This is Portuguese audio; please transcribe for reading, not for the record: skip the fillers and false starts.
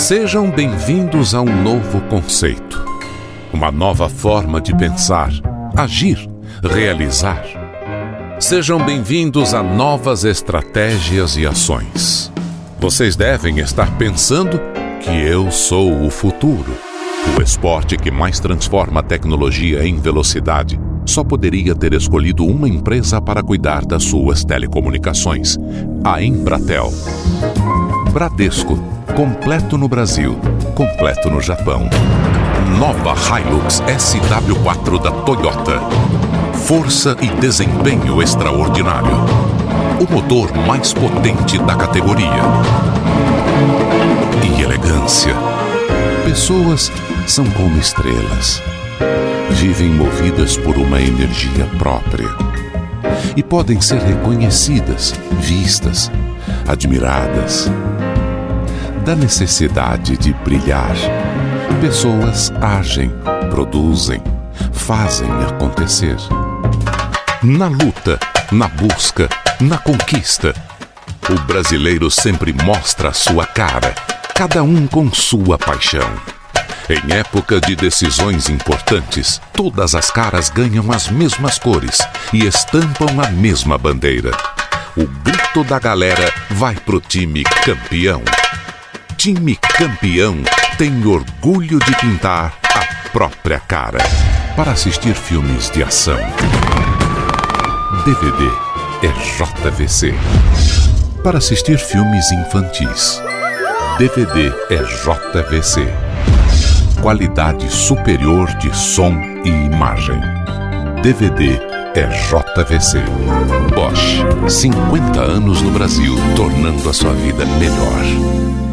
Sejam bem-vindos a um novo conceito, uma nova forma de pensar, agir, realizar. Sejam bem-vindos a novas estratégias e ações. Vocês devem estar pensando que eu sou o futuro. O esporte que mais transforma a tecnologia em velocidade só poderia ter escolhido uma empresa para cuidar das suas telecomunicações: a Embratel. Bradesco, completo no Brasil, completo no Japão. Nova Hilux SW4 da Toyota. Força e desempenho extraordinário. O motor mais potente da categoria. E elegância. Pessoas são como estrelas. Vivem movidas por uma energia própria. E podem ser reconhecidas, vistas, admiradas. Da necessidade de brilhar, pessoas agem, produzem, fazem acontecer. Na luta, na busca, na conquista, o brasileiro sempre mostra a sua cara, cada um com sua paixão. Em época de decisões importantes, todas as caras ganham as mesmas cores e estampam a mesma bandeira. O grito da galera vai pro time campeão. Time campeão tem orgulho de pintar a própria cara. Para assistir filmes de ação, DVD é JVC. Para assistir filmes infantis, DVD é JVC. Qualidade superior de som e imagem. DVD é JVC. Bosch, 50 anos no Brasil, tornando a sua vida melhor.